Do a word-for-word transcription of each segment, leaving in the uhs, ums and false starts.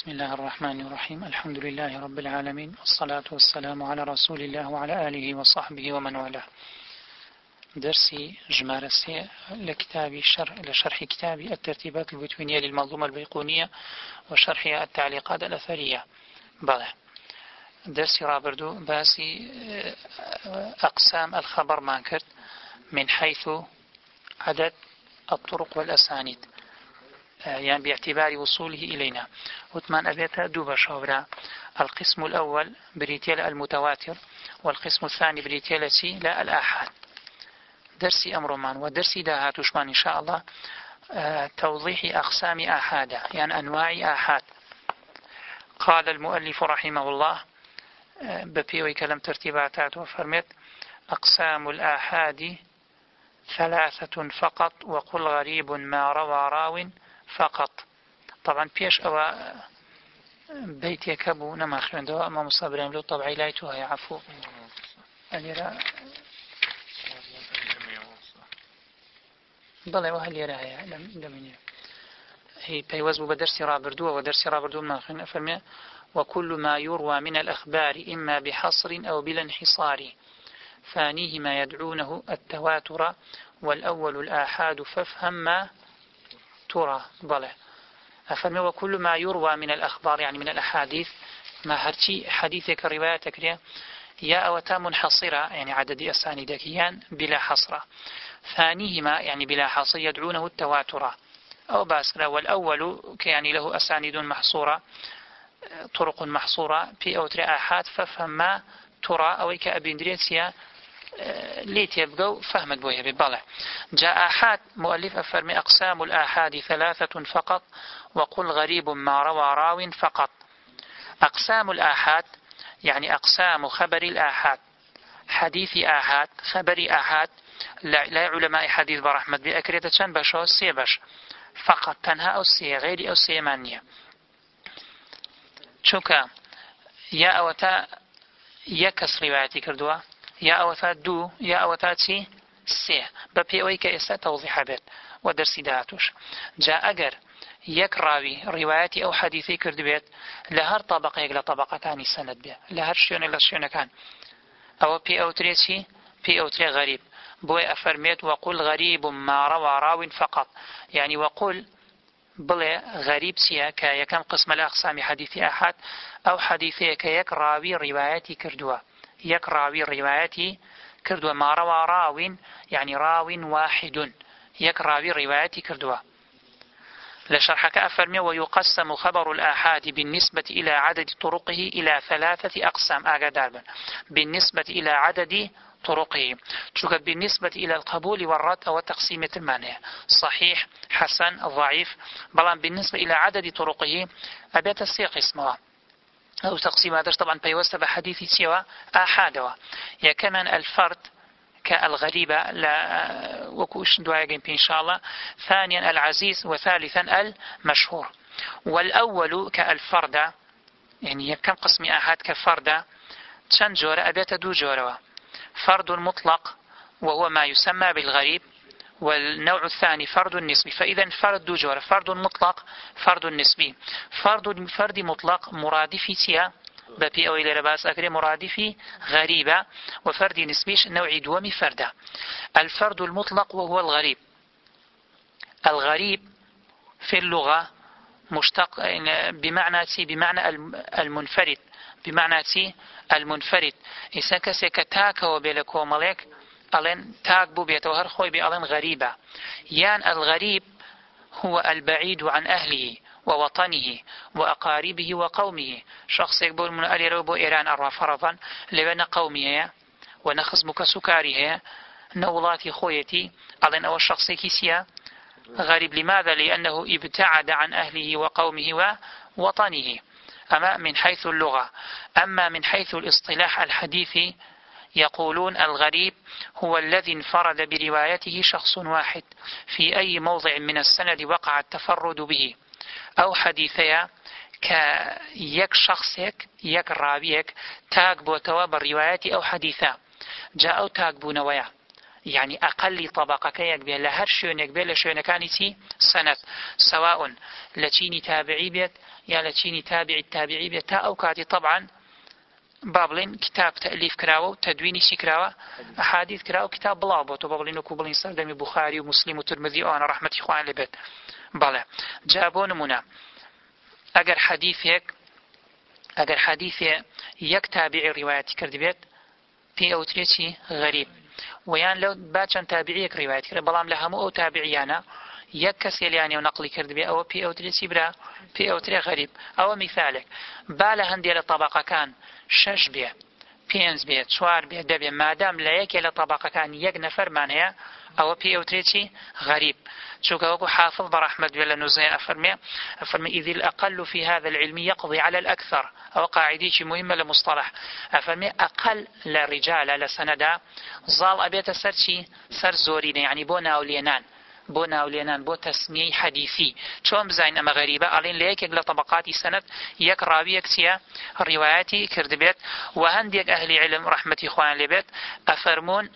بسم الله الرحمن الرحيم. الحمد لله رب العالمين، والصلاة والسلام على رسول الله وعلى آله وصحبه ومن والاه. درسي جمارسي لكتاب شرح لشرح كتاب الترتيبات البتوينية للمنظومة البيقونية وشرح التعليقات الأثرية. بله درسي رابردو باسي أقسام الخبر مانكرت من حيث عدد الطرق والأسانيد، يعني باعتبار وصوله إلينا. وثمان أبيات دوبة شاورا. القسم الأول بريتيل المتواتر، والقسم الثاني بريتيل سي لا الآحاد. درسي أمرمان ودرسي داهاتشمان إن شاء الله توضيح أقسام آحاد، يعني أنواع آحاد. قال المؤلف رحمه الله ببيوي كلام ترتيباتات وفرمت: أقسام الآحاد ثلاثة فقط، وقل غريب ما روى راو فقط. طبعا بيش أو بيت يكبو نما خلندوا أما مصابرين له طبعي لا يتوها يعفو اليرا بلى وهل يرى لم لم هي بيوزب بدرس رابردو ودرس رابردو ما خلنا فرمي: وكل ما يروى من الأخبار إما بحصر أو بلا انحصار، ثانيه ما يدعونه التواتر، والأول الآحاد فافهم ما ترى. ضله أفرمي: وكل ما يروى من الأخبار، يعني من الأحاديث، ما هرشي حديثك روايتك ليه يا أوتا منحصرة، يعني عدد أسانيدك يان بلا حصرة. ثانيهما يعني بلا حصر يدعونه التواتر أو باسرة. والأول يعني له أسانيد محصورة، طرق محصورة في أوتر آحاد فافهم ما ترى، أو كأبندريسيا ليت يبقوا فهمت بويه ببالة. جاء آحاد مؤلف أفرمي: أقسام الآحاد ثلاثة فقط، وقل غريب ما روى راو فقط. أقسام الآحاد يعني أقسام خبر الآحاد، حديث آحاد، خبر آحاد. لا علماء حديث برحمة بأكريتة شان بشو السيبش فقط، تنها أو السي غير أو السيمانية. شوكا يا أوتا يكس روايتي كردوا، يا أوتا دو، يا أوتا تي سي ببيوي كإسا توضيح بيت ودرسي داتوش. جاء أجر يك راوي روايتي أو حديثي كرد بيت لهر طبقة يقل طبقة كان السند بيه، لهر شيون إلا شيون كان، أو بي أو تري تي بي أو تري غريب. بوي أفرميت: وقل غريب ما روى راو فقط، يعني وقل بلي غريب سيا كيكم قسم الأقسام حديث أحد أو حديثي كيك راوي روايتي كردوا، يك راوي روايتي كردوا ما روى راو يعني راو واحد، يك راوي روايتي كردوا. لشرحك أفرمي: ويقسم خبر الآحاد بالنسبة إلى عدد طرقه إلى ثلاثة أقسام. أقدار بالنسبة إلى عدد طرقه، شوك بالنسبة إلى القبول والرد أو تقسيمة المانع، صحيح حسن ضعيف. بلان بالنسبة إلى عدد طرقه أبيت السيق اسمها أو تقسيم هذا طبعا بيوسب حديثي سوى آحاد. يا كمان الفرد كالغريبة لا وكوش دعاء إن شاء الله. ثانيا العزيز، وثالثا المشهور. والأول كالفرد، يعني كم قسم آحاد كفرد شن جورة أبيت دو جورة: فرد مطلق وهو ما يسمى بالغريب، والنوع الثاني فرد نسبي. فإذا فرد دو جورة: فرد مطلق، فرد نسبي. فرد فرد مطلق مرادفي سيا ببي أو إلى رباس أكري مرادفي غريبة، وفرد نسبيش نوع دومي فردة. الفرد المطلق وهو الغريب. الغريب في اللغة مشتق بمعنى سي بمعنى المنفرد، بمعنى سي المنفرد. إذا كسك تاك وبيلكو ملك ألين تاك بو بيتوهر خوي بألين غريبة. يان الغريب هو البعيد عن أهله ووطنه وأقاربه وقومه. شخص يقبل من ألي روبو إيران أرى فرضا لبن قومه ونخصمك سكاريه نولاتي خويتي ألين أو الشخص كيسيا غريب. لماذا؟ لأنه ابتعد عن أهله وقومه ووطنه. أما من حيث اللغة. أما من حيث الاصطلاح الحديثي يقولون الغريب هو الذي انفرد بروايته شخص واحد في أي موضع من السند وقع التفرد به، أو حديثيا كيك شخصك يك راويك تاق بوتوا بالروايات أو حديثا جاءوا تاق بونويا، يعني أقل طبقة كيك بها لهر شونك بها لشون كانتي سنة سواء لتشيني تابعي بيت يا لتشيني تابعي التابعي بيت تا أو كاتي طبعا بابلين كتاب تأليف كراوة تدويني سكراوة أحاديث كراوة كتاب بلابوت وبابلين وكوبلين سردمي بخاري ومسلم وترمذي وأنا رحمة إخوان لبيت بله جابون منا أجر حديث هيك أجر حديث يك تابعي رواياتي كرد بيت في أوتريتي غريب ويان لو باتشان تابعيك رواياتي كرد بلام لهمو أو تابعيانا يك كسيلياني ونقلي كرد بي أو في أوتريتي برا في أوتري غريب أو مثالك بالا هندي لطبقة كان شش بيه بينز بيه شوار بيه دبيه مادام لا يك لطبقة كان يك نفر معناها أو في أوتريتي غريب شو كوكو حافظ برحمة بلا نزيه أفرمي أفرمي إذ الأقل في هذا العلم يقضي على الأكثر أو قاعديش مهمة لمصطلح أفرمي أقل للرجال لسندا ظال أبيت سرشي سر زورين يعني بونا أولينان بونا أولينان بو تسمية حديثي شون بزاين أما غريبة ألين ليك يقل طبقاتي سند يك رابي يكسيا رواياتي كردبيت وهنديك أهل علم رحمة إخوان لبيت أفرمون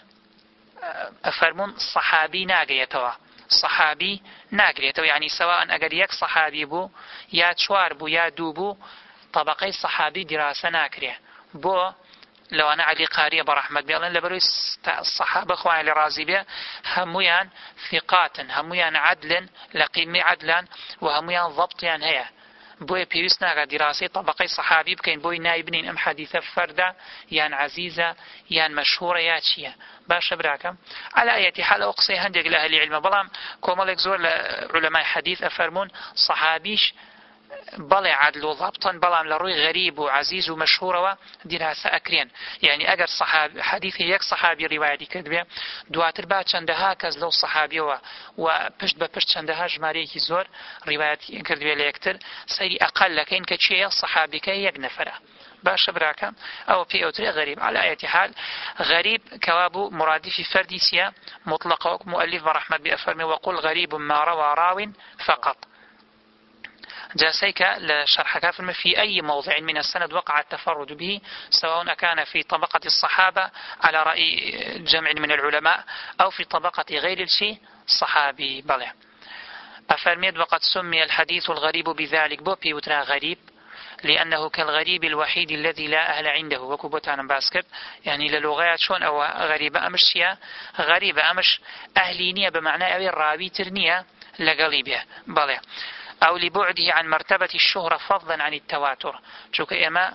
أفرمون صحابي ناقيتوا صحابي ناقريتو يعني سواء أجر يك صحابي بو يا شوار بو يا دو بو طبقي صحابي دراسة ناكريه بو لو أنا علي قارية برحمة بي الله لبروي الصحابة أخواني لرازي بي هميان ثقات هميان عدل لقيمة عدلا وهميان ضبط يعني هي بوي بيوسنا دراسة طبقي صحابي بكين بوي نايبنين أم حديثة فردة يان عزيزة يان مشهورة ياتشية باش براكم على أي حال أقصي هندق لأهل العلم بلام كومالك زور علماء حديث أفرمون صحابيش بلي عدل وضبطا بلام لروي غريب وعزيز ومشهور ودراسة أكرين يعني أجر صحابي حديث يك صحابي رواية كذبه دواتر بعد چندها كز لو صحابي و وبشت ببشت چندها جماري كي زور رواية كذبه ليكتر سيري أقل كين كشيء صحابي كي يك نفره باش براكم أو في أوتري غريب على أي حال غريب كوابو مرادف فردي سيا مطلقة مؤلف برحمة بأفرمي وقل غريب ما روى راو فقط جاسيك لشرح كافر في أي موضع من السند وقع التفرد به سواء كان في طبقة الصحابة على رأي جمع من العلماء أو في طبقة غير الشيء صحابي بله أفرميد وقد سمي الحديث الغريب بذلك بوبي وترى غريب لأنه كالغريب الوحيد الذي لا أهل عنده وكبوتان باسكت يعني للغات شون أو غريبة أمش يا غريبة أمش أهلينية بمعنى أو الراوي ترنية لقليبه بله أو لبعده عن مرتبة الشهرة فضلا عن التواتر شوك إما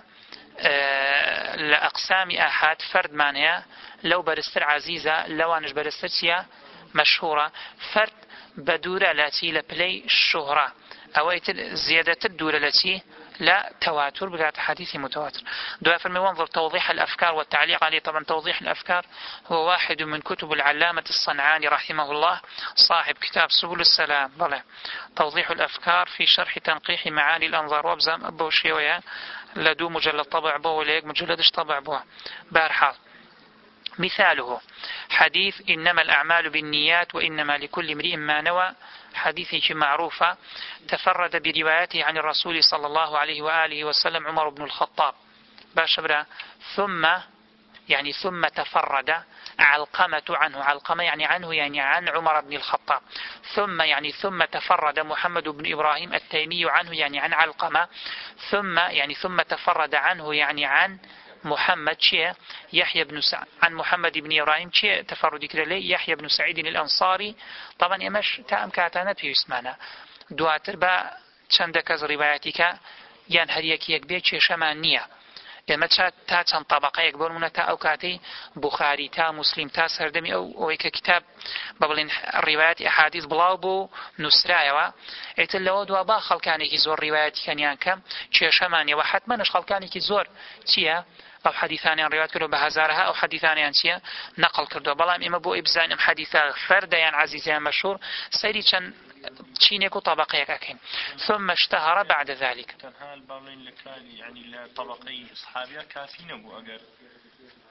أه لأقسام أحد فرد معناها لو برستر عزيزة لو أنش برستر سيا مشهورة فرد بدورة التي لبلي الشهرة أو زيادة الدورة التي لا تواتر بقات حديث متواتر دعاء فرمي وانظر توضيح الأفكار والتعليق عليه طبعا توضيح الأفكار هو واحد من كتب العلامة الصنعاني رحمه الله صاحب كتاب سبل السلام بله توضيح الأفكار في شرح تنقيح معاني الأنظار وابزام أبو شيوية لدو مجلد طبع بو وليك مجلدش طبع بو بارحال مثاله حديث إنما الأعمال بالنيات وإنما لكل امرئ ما نوى حديث معروفة تفرد بروايته عن الرسول صلى الله عليه وآله وسلم عمر بن الخطاب باشبرا ثم يعني ثم تفرد علقمة عنه علقمة يعني عنه يعني عن عمر بن الخطاب ثم يعني ثم تفرد محمد بن إبراهيم التيمي عنه يعني عن علقمة ثم يعني ثم تفرد عنه يعني عن محمد شيء يحيى بن سع... عن محمد بن إبراهيم شيء تفرد كده لي يحيى بن سعيد الأنصاري طبعا يمش تام كاتانت في اسمنا دواتر با چند كز رواياتك يان هر يك يك بيت شمانية اما تا چند طبقه يك بولمنا تا او كاتي بخاري تا مسلم تا سردمي او او يك كتاب ببلين الروايات احاديث بلاو بو نسرايوا ايت لو دوا با خلكاني كي زور روايات كان يانكم شمانية وحتما نش خلكاني كي زور تيا أو حديثان عن روايات كله بهزارها أو حديثان عن شيء نقل كردوا بلام إما بو إبزان أم حديثا فردا يعني عزيزي مشهور سيري كان تشينيك وطبقية كاكين ثم اشتهر بعد ذلك تنها البابين لكان يعني طبقي أصحابها كافين أبو أجر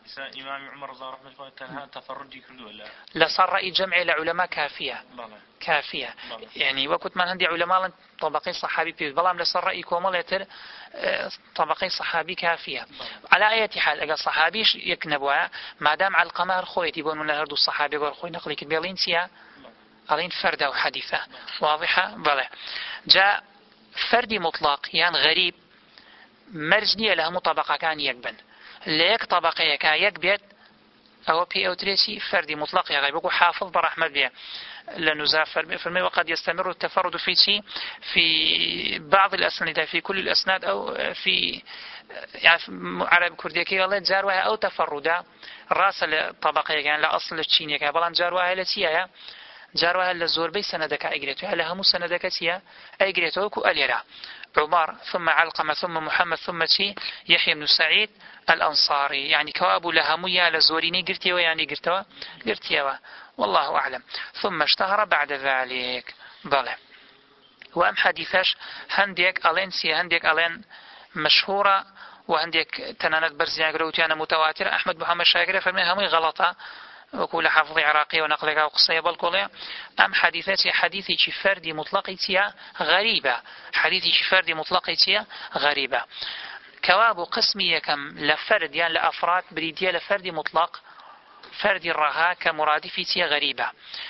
إمام عمر رضي الله عنه تنها تفردي كله ولا لصار رأي جمع لعلماء كافية بله. كافية بله. يعني وقت من عندي علماء طبقي صحابي في بلام لصار رأي كومل يتر طبقي صحابي كافية بله. على أي حال أجا صحابيش يكنبوا ما دام على القمر خويت يبون من هردو الصحابي يقول خوي نقلي كبيرين سيا ألين فردة وحديثة واضحة بله جاء فردي مطلق يعني غريب مرجنية له مطبقة كان يكبن ليك طبقية كان يكبت أو بي أو تريسي فردي مطلق يا غيب حافظ برحمة بيه لنزاف فرمي وقد يستمر التفرد في شيء في بعض الأسناد في كل الأسناد أو في يعني عرب كرديكي والله جاروها أو تفردا راس الطبقية يعني لا أصل الشينية كان بلان جاروها لسيا جاروها للزور بي سندك أجريته هل هم سندك سيا أجريته كو أليرا عمر ثم علقمة ثم محمد ثم شي يحيى بن سعيد الأنصاري يعني كواب لهمية لزوريني قرتيوا يعني قرتوا قرتيوا والله أعلم ثم اشتهر بعد ذلك ضله وأم حديثش هنديك ألين سي هنديك ألين مشهورة وهنديك تنانت برزيان قروتيانا متواتر أحمد محمد شاكر فرمي همي غلطة وكل حافظ عراقي ونقلك وقصية بالكولية أم حديثاتي حديثي فردي مطلقيتيا غريبة حديثي فردي مطلقيتيا غريبة كواب قسمية كم لفرد يعني لأفراد بريدية لفردي مطلق فردي الرها كمرادفتيا غريبة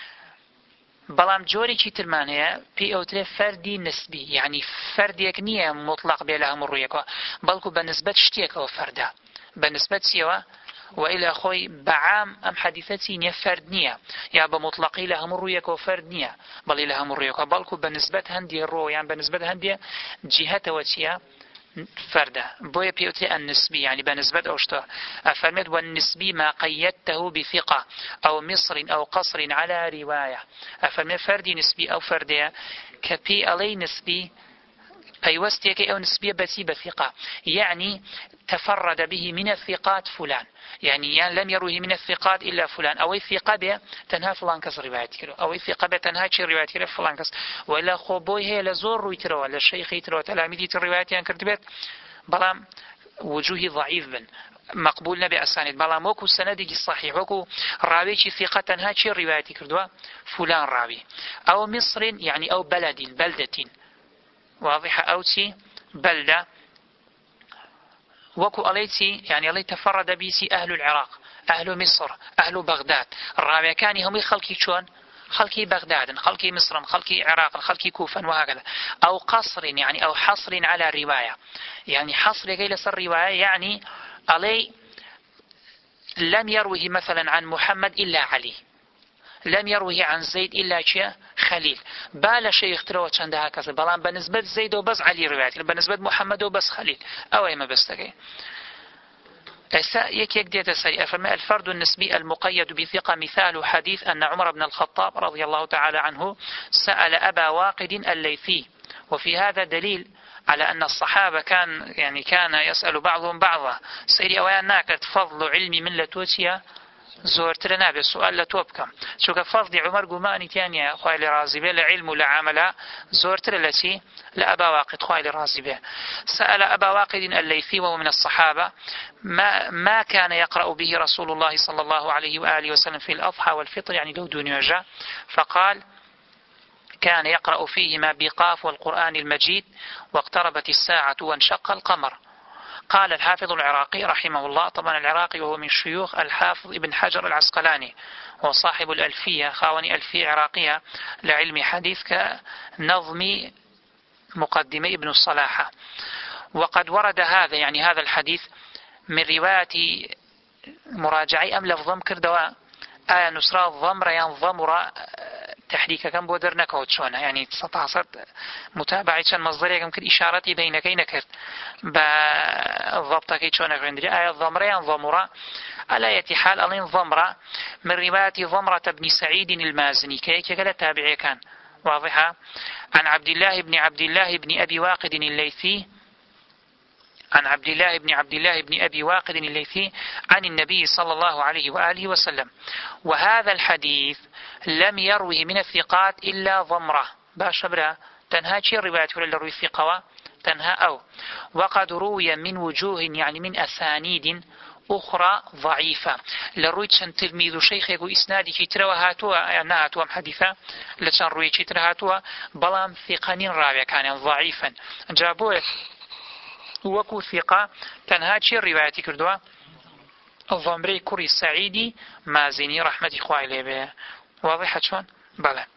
بلام جوري چی ترمان هەیە پێی ئەوترێ فەردی نسبی یعنی فەردێک نییە مطلق بێ لە هەموو ڕوویەکەوە بەڵکو بە نسبەت شتێکەوە فەردە بە نسبەت چیەوە وإلى خۆی بەعام ئەم حەدیثە چی نییە فەرد نییە یا بە مطلقی لە هەموو ڕوویەکەوە فەرد نییە بەڵی لە هەموو ڕوویەکەوە بەڵکو بە نسبەت هەندێ ڕۆ یان بە نسبەت هەندێ جیهەتەوە چییە فردة بويا بيوتري النسبي يعني بنسبة أوشته أفرمت والنسبي ما قيدته بثقة أو مصر أو قصر على رواية أفرمت فردي نسبي أو فردية كبي علي نسبي أيوستيك أو نسبية بسي بثقة يعني تفرد به من الثقات فلان يعني, يعني لم يروه من الثقات إلا فلان أو الثقة به تنهى فلان كس رواية كرو أو الثقة به تنهى شي رواية كرو فلان كس وإلا خوبوي هي لزور رويترو ولا الشيخ يترو تلاميذي الروايات يعني كرتبت بلام وجوه ضعيف بن مقبول نبي أسانيد بلام وكو سندي الصحيح وكو راوي ثقة تنهى شي رواية كردوا فلان راوي أو مصر يعني أو بلد بلدة واضحة أو تي بلدة وكو أليتي يعني ألي تفرد بيسي أهل العراق أهل مصر أهل بغداد الرابع كان هم خلقي شون خلقي بغداد خلقي مصر خلقي عراق خلقي كوفا وهكذا أو قصر يعني أو حصر على الرواية يعني حصر جيلس الرواية يعني ألي لم يروه مثلا عن محمد إلا علي لم يروه عن زيد إلا شيء خليل بالا شيخ ترى چندها كذا بلان بنسبة زيد وبس علي روايات بنسبة محمد وبس خليل أو أي ما بس تجي يك يك ديت سريع فما الفرد النسبي المقيد بثقة مثال حديث أن عمر بن الخطاب رضي الله تعالى عنه سأل أبا واقد الليثي وفي هذا دليل على أن الصحابة كان يعني كان يسأل بعضهم بعضا سيري أوان ناكت فضل علمي من لتوتيا زورتر نابي السؤال لتوبكم شو كفضل عمر قماني تانية خوالي رازي به لعلم لعمل زورتر التي لأبا واقد خوالي رازي به سأل أبا واقد الليثي وهو من الصحابة ما, ما كان يقرأ به رسول الله صلى الله عليه وآله وسلم في الأضحى والفطر يعني لو دون وجه فقال كان يقرأ فيهما بقاف والقرآن المجيد واقتربت الساعة وانشق القمر. قال الحافظ العراقي رحمه الله طبعا العراقي وهو من شيوخ الحافظ ابن حجر العسقلاني وصاحب الألفية خاوني ألفية عراقية لعلم حديث كنظم مقدمة ابن الصلاح وقد ورد هذا يعني هذا الحديث من رواية مراجعي أم لفظم كردوا آية نسرى الضمر ينضمر تحريك كم بودر نكوت شونه يعني ستعصر متابعة مصدرية كم كل إشارتي بينك نكرت بالضبط كي شونه عندي آية الضمرة ينضمر على أي حال ألين ضمرة من رواية ضمرة بن سعيد المازني كي كلا تابعي كان واضحة عن عبد الله بن عبد الله بن أبي واقد الليثي عن عبد الله بن عبد الله بن أبي واقد الليثي عن النبي صلى الله عليه وآله وسلم وهذا الحديث لم يروه من الثقات إلا ضمرة باشبرا تنهى شيء الرواية ولا روي الثقة تنهى أو وقد روي من وجوه يعني من أسانيد أخرى ضعيفة لروي چەند تلميذ شيخ وإسنادي كتروا هاتوا نهاتوا حديثا لچەند روي كتر هاتوا بلام ثقانين راوي كان ضعيفا جابوه وكو ثقة تنها چي روايتي كردوا الضمري كري السعيدي مازني رحمة إخوائي لي واضحة شون؟ بلى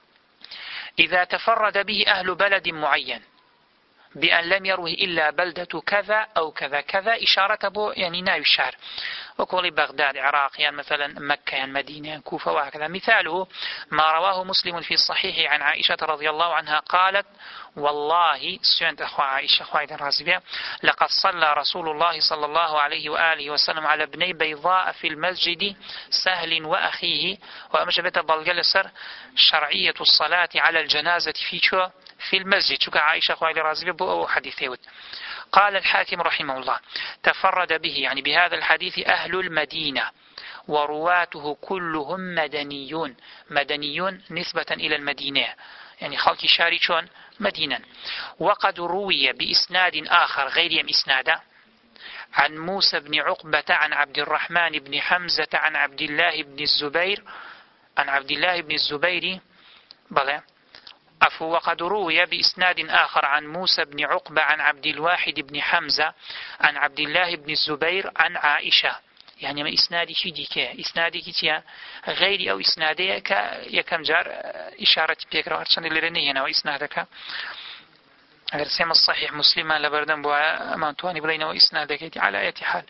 إذا تفرد به أهل بلد معين بأن لم يروه إلا بلدة كذا أو كذا كذا إشارة بو يعني ناوي الشهر وقول بغداد عراق يعني مثلا مكة يعني مدينة كوفة وهكذا. مثاله ما رواه مسلم في الصحيح عن عائشة رضي الله عنها قالت والله سنت أخوة عائشة أخوة الرازبية لقد صلى رسول الله صلى الله عليه وآله وسلم على ابني بيضاء في المسجد سهل وأخيه وأمجبت بالجلسر شرعية الصلاة على الجنازة في شو في المسجد شو عائشة أخوة الرازبية بو حديثه. قال الحاكم رحمه الله تفرد به يعني بهذا الحديث أهل المدينة ورواته كلهم مدنيون مدنيون نسبة إلى المدينة يعني خلق شاركون مدينة. وقد روي بإسناد آخر غير إسنادا عن موسى بن عقبة عن عبد الرحمن بن حمزة عن عبد الله بن الزبير عن عبد الله بن الزبير بلى عفوا وقد روي بإسناد آخر عن موسى بن عقبة عن عبد الواحد بن حمزة عن عبد الله بن الزبير عن عائشة يعني ما إسنادي شي ديكه إسنادي كتيا غير أو إسنادي كيكم جار إشارة بيكرا أرسل لرني هنا وإسنادك أرسم الصحيح مسلما لبردن بوا مانتواني بلينا وإسنادك على أي حال.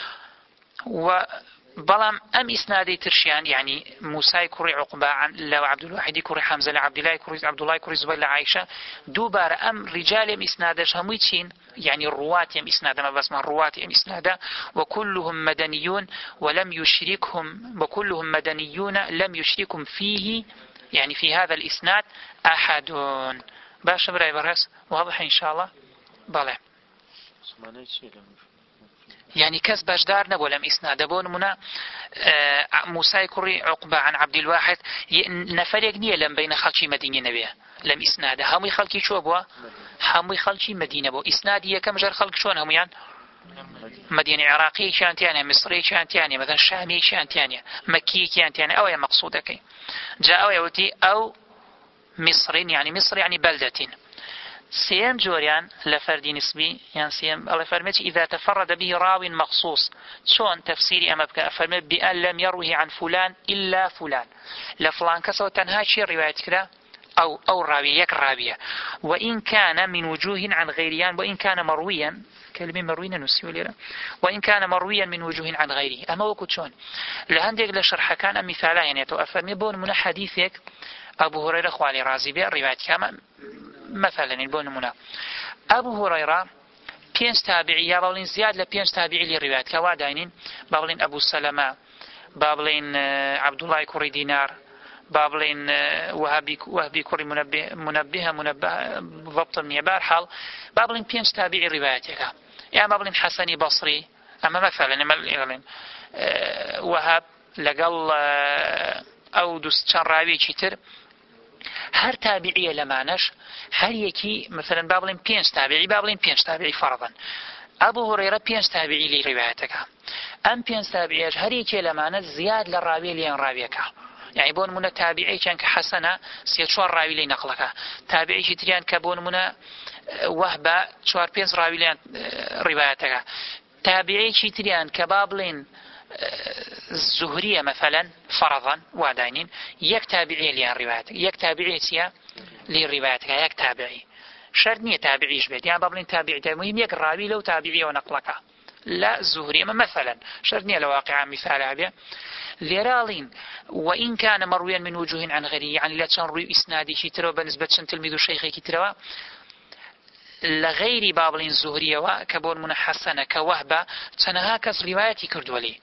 و بلام أم إسنادي ترشيان يعني موسى كري عقبة عن لو عبد الواحد كري حمزة لعبد الله كري عبد الله كري زبير لعائشة دوبار أم رجال أم إسنادش هميتين يعني الرواة أم إسناد ما بس ما الرواة أم إسنادا وكلهم مدنيون ولم يشركهم وكلهم مدنيون لم يشركهم فيه يعني في هذا الإسناد أحد. باش براي برس واضح إن شاء الله. بلى يعني كس باشدار نبو لم إسناد بون منا موسى كري عقبة عن عبد الواحد نفرق نية لم بين خلشي مدينة نبيه لم إسناد همي خلقي شو بوا همي خلشي مدينة بو إسناد يكم جر خلق شون هم يعني مدينة عراقية كانت يعني مصرية كانت يعني مثلا شامية كانت يعني مكية كانت يعني أو مقصودة كي جاء يوتي أو مصر يعني مصر يعني بلدة. سيم جوريان لفردي نسبي يعني سيم الله فرمت إذا تفرد به راو مخصوص شون تفسيري أما بك فرمت بأن لم يروه عن فلان إلا فلان لفلان كسو تنهى شيء رواية كده أو أو راوي يك راوية وإن كان من وجوه عن غيريان وإن كان مرويا كلمة مروينا نسيو ليرا وإن كان مرويا من وجوه عن غيره أما وكت شون لهندق لشرح كان مثالا يعني تؤفرمي بون من حديثك أبو هريرة خوالي رازي بي رواية كما مثلا البون منا أبو هريرة بينس تابعي يا بابلين زياد لبينس تابعي للروايات كواداينين بابلين أبو سلمة بابلين عبد الله كوري دينار بابلين وهبي وهبي كوري منبه منبه منبه ضبط النيابار حال بابلين بينس تابعي رواياتك يا بابلين حسني بصري أما مثلا ما وهب لقل أو دوست شان راوي كتير هر تابعية لمعنش هر يكي مثلا بابلين بينس تابعي بابلين بينس تابعي فرضا أبو هريرة بينس تابعي لروايتك أم بينس تابعي هر يكي لمعنش زياد للراوي لين راويك يعني بون منا تابعي كان كحسنة سيد شوار راوي لي نقلك تابعي كتريان كبون منا وهبة شوار بينس راوي لين روايتك تابعي كتريان كبابلين الزهرية مثلا فرضا واداينين يك تابعي ليان روايتك يك تابعي سيا لروايتك يك تابعي شرط نية تابعيش بيت يعني بابلين تابعي مهم يك راوي لو تابعي ونقلك لا الزهرية مثلا شرط نية لواقع مثال بيه ليرالين وإن كان مرويا من وجوه عن غيره يعني لا تنروي إسنادي كتروا بالنسبة تلميذ الشيخ كتروا لغير بابلين الزهرية وكبون من حسنة كوهبة تنها كس روايتي كردولي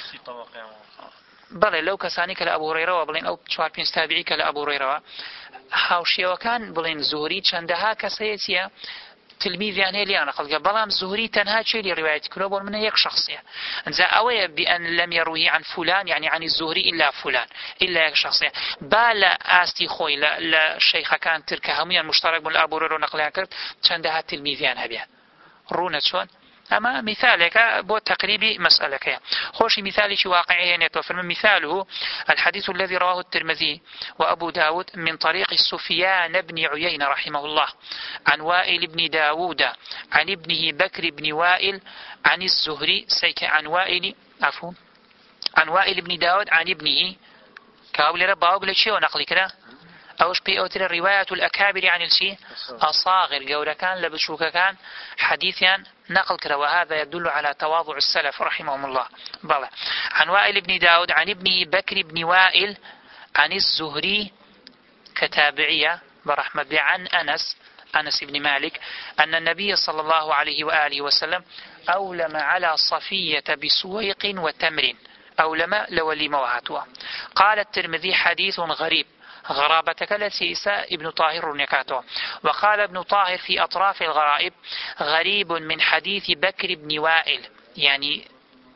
بلى لو كساني كلا أبو هريرة وبلين أو شوار بين تابعي كلا أبو هريرة حاوشي وكان بلين زهري چندها كسيتيا تلميذ يعني لي أنا خلق بلام زهري تنها شيء لروايتي كردول من يك شخصية إذا أوي بأن لم يروي عن فلان يعني عن الزهري إلا فلان إلا يك شخصية بالا آستي خوي للشيخ كان ترك هميا مشترك من أبو هريرة نقلها كرد چندها تلميذ يعني هبيا رونا شون أما مثالك بو تقريبي مسألة خوش مثالي شي واقعي نيتو فرم مثاله الحديث الذي رواه الترمذي وأبو داود من طريق سفيان بن عيينة رحمه الله عن وائل بن داود عن ابنه بكر بن وائل عن الزهري سيك عن وائل عفوا عن وائل بن داود عن ابنه كاولي ربا أقول شيء ونقل كده أوش بي أوتر رواية الأكابر عن الشيء أصاغر جورا كان لبشوك كان حديثا نقل كده وهذا يدل على تواضع السلف رحمهم الله بلى عن وائل بن داود عن ابنه بكر بن وائل عن الزهري كتابعية برحمة عن أنس أنس بن مالك أن النبي صلى الله عليه وآله وسلم أولم على صفية بسويق وتمر أولم لولي موهاتها. قال الترمذي حديث غريب غرابتك لسيساء ابن طاهر نكاته. وقال ابن طاهر في أطراف الغرائب غريب من حديث بكر بن وائل يعني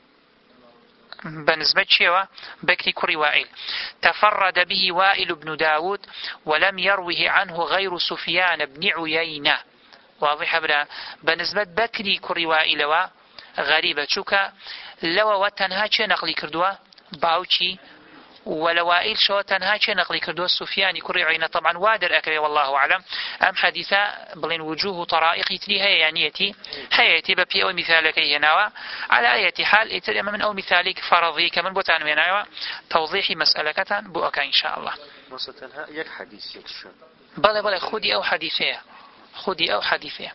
بنسبة شيوا بكر كري وائل تفرد به وائل بن داود ولم يروه عنه غير سفيان بن عيينة. واضح بلا بنسبة بكر كري وائل غريبة شوكا لو وتنها چه نقلي كردوا باوچي ولوائل شو تنها چه نقلي كردوا سفيان كري عيينة. طبعا وادر أكري والله أعلم أم حديثة بلين وجوه طرائق تلي هي يانيتي هيتي ببي أو مثالك هنا على أي حال اتري من أو مثالك فرضي كمن بوتان وينايوا توضيح مسألة بؤك إن شاء الله. مثلا يك حديث يكشف بله بله خدي أو حديثية خدي أو حديثية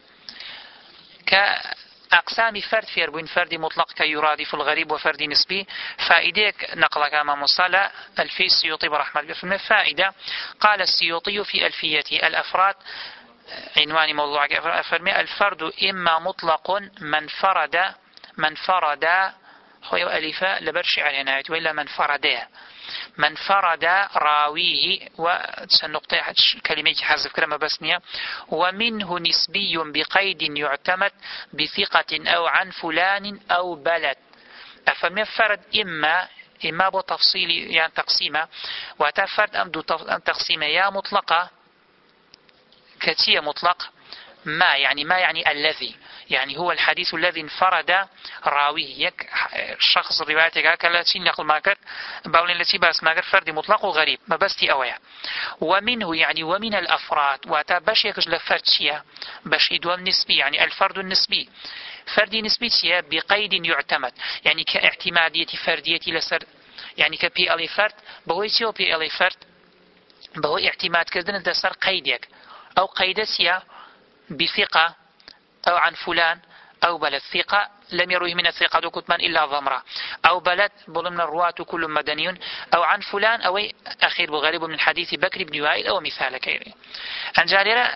كأقسام فرد في أربعين فرد مطلق كيرادف الغريب وفرد نسبي. فائدة نقل كما مصالة الفي السيوطي برحمة الله فائدة قال السيوطي في ألفيته الأفراد عنوان موضوع أفرمي الفرد إما مطلق من فرد من فرد خوي ألفاء لبرشع العناية وإلا من فرده من فرد راويه وسنقطع كلمة حذف كلمة بسنية ومنه نسبي بقيد يعتمد بثقة أو عن فلان أو بلد. أفرمي فرد إما إما بتفصيل يعني تقسيمه وتفرد أم دو تقسيمه يا مطلقة كتية مطلق ما يعني ما يعني الذي يعني هو الحديث الذي انفرد راويه يك شخص روايتك كلا شيء نقل ماكر باولين التي باس ماكر فرد مطلق وغريب ما بستي أويا. ومنه يعني ومن الأفراد وتبش يكش لفرد شيء بش يدوم نسبي يعني الفرد النسبي فرد نسبي شيء بقيد يعتمد يعني كاعتمادية فردية لسر يعني كبي ألي فرد بهو يسيو بي ألي فرد بهو اعتماد كردن دسر قيدك أو قيد سيا بثقة أو عن فلان أو بلد ثقة لم يروه من الثقة دو كتمان إلا ضمرة أو بلد ضمن الرواة كل مدني أو عن فلان أو أخير بغريب من حديث بكر بن وائل أو مثال كيري. أنجالرة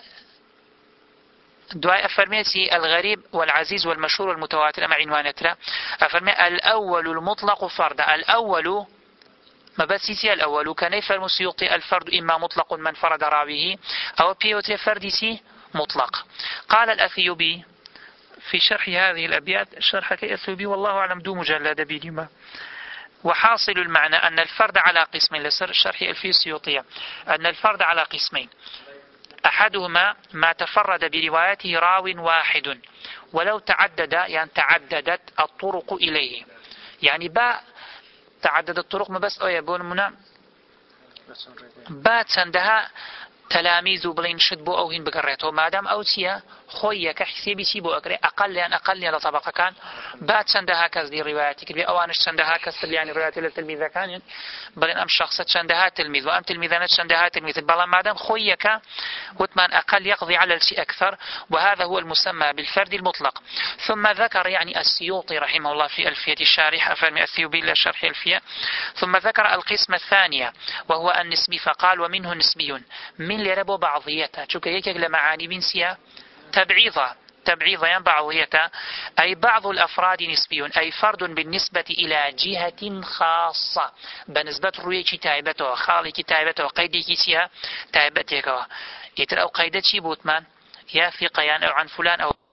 دعاء أفرميتي الغريب والعزيز والمشهور والمتواتر أما عنوانتنا أفرمي الأول المطلق فرد الأول ما بسيتي الأول كان يفرم السيوطي الفرد إما مطلق من فرد راويه أو بيوتري فردسي مطلق. قال الأثيوبي في شرح هذه الأبيات شرح كأثيوبي والله أعلم دو مجلد بيدما وحاصل المعنى أن الفرد على قسمين لسر شرح الفي السيوطية أن الفرد على قسمين أحدهما ما تفرد بروايته راو واحد ولو تعدد يعني تعددت الطرق إليه يعني باء تعدد الطرق ما بس أو يبون منا باء تندها تلاميذ بلين شدبو أو هين بقريته ما دام أو تيا خويا كحسيبي سيبو أقري أقل يعني أقل يعني طبقة كان بعد سندها كذ دي رواياتك بي أوانش سندها كذ يعني روايات للتلميذ كان يعني بلين أم شخص سندها تلميذ وأم تلميذانات سندها تلميذ بلا ما دام خويا ك وثمان أقل يقضي على الشيء أكثر وهذا هو المسمى بالفرد المطلق. ثم ذكر يعني السيوطي رحمه الله في ألفية الشارح أفرمي الثيوبي لشرح ألفية ثم ذكر القسم الثانية وهو النسبي فقال ومنه نسبي من لربو بعضيته شو كيك لمعاني بنسيا تبعيضة تبعيضة يعني بعضيته أي بعض الأفراد نسبي أي فرد بالنسبة إلى جهة خاصة بنسبة روي تايبته خالي تايبته قيدي كيسيا تايبتك يتر أو قيدتي بوتمان يا ثقيان أو عن فلان أو